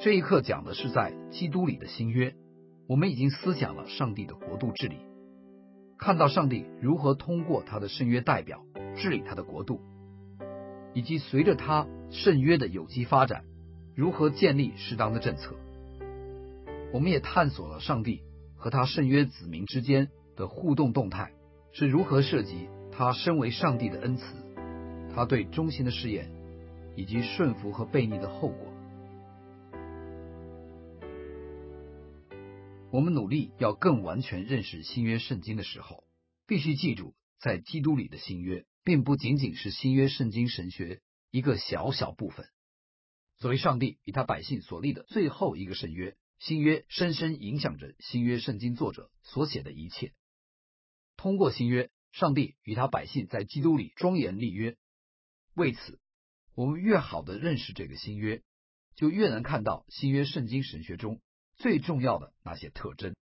这一课讲的是在基督里的新约，我们已经思想了上帝的国度治理，看到上帝如何通过他的圣约代表治理他的国度，以及随着他圣约的有机发展，如何建立适当的政策。我们也探索了上帝和他圣约子民之间的互动动态是如何涉及他身为上帝的恩慈，他对忠心的试验，以及顺服和悖逆的后果。我们努力要更完全认识新约圣经的时候，必须记住，在基督里的新约并不仅仅是新约圣经神学一个小小部分。作为上帝与他百姓所立的最后一个圣约，新约深深影响着新约圣经作者所写的一切。通过新约，上帝与他百姓在基督里庄严立约。为此，我们越好地认识这个新约，就越能看到新约圣经神学中最重要的那些特征。